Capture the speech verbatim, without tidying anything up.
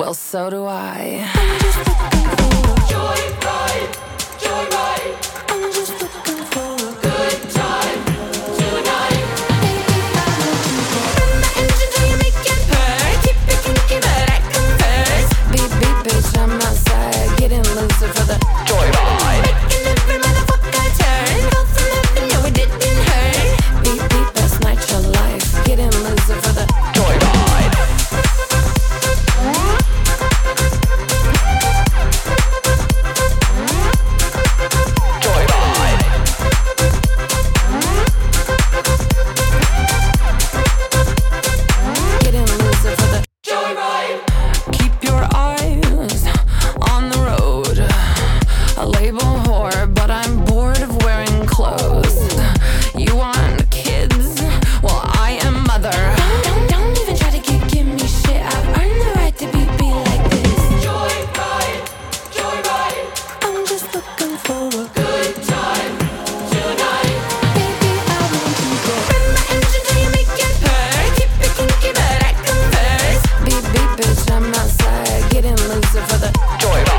Well, so do I. I'm just looking for a Joyride, joyride. I'm just looking for a Good time tonight. baby. I want you to Run my engine till you make it purr. Keep it kinky, but I confess. Beep, beep, bitch, I'm outside. Getting looser for the joyride. Making every motherfucker turn. Fell from heaven, no, it didn't hurt. Beep, beep, best night your life. Getting looser for the joyride. Joyride. Getting looser for the Joyride. keep your eyes on the road. A label whore, but I'm bored of wearing clothes. You want kids? Well, I am mother. Don't, don't, don't even try to give, give me shit. I've earned the right to be, be like this. Joyride, joyride. I'm just looking for a Good time tonight. baby. I want you to Run my engine till you make it purr. Keep it kinky, but I confess. Beep, beep, bitch, I'm outside. Getting looser for the joyride.